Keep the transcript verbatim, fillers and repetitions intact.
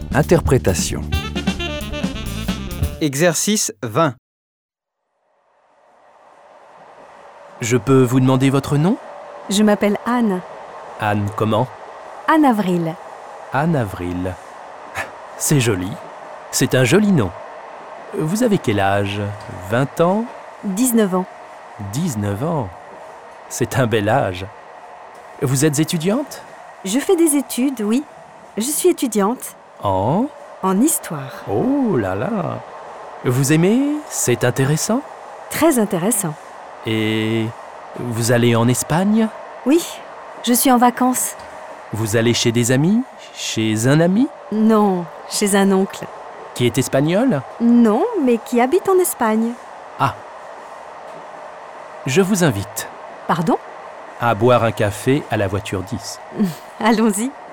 Interprétation. Exercice vingt. Je peux vous demander votre nom ? Je m'appelle Anne. Anne comment ? Anne Avril. Anne Avril. C'est joli. C'est un joli nom. Vous avez quel âge ? vingt ans ? dix-neuf ans. dix-neuf ans. C'est un bel âge. Vous êtes étudiante ? Je fais des études, oui. Je suis étudiante En ? en histoire. Oh là là. Vous aimez ? C'est intéressant ? Très intéressant. Et vous allez en Espagne ? Oui, je suis en vacances. Vous allez chez des amis ? Chez un ami ? Non, chez un oncle. Qui est espagnol ? Non, mais qui habite en Espagne. Ah. Je vous invite Pardon ? à boire un café à la voiture dix. Allons-y.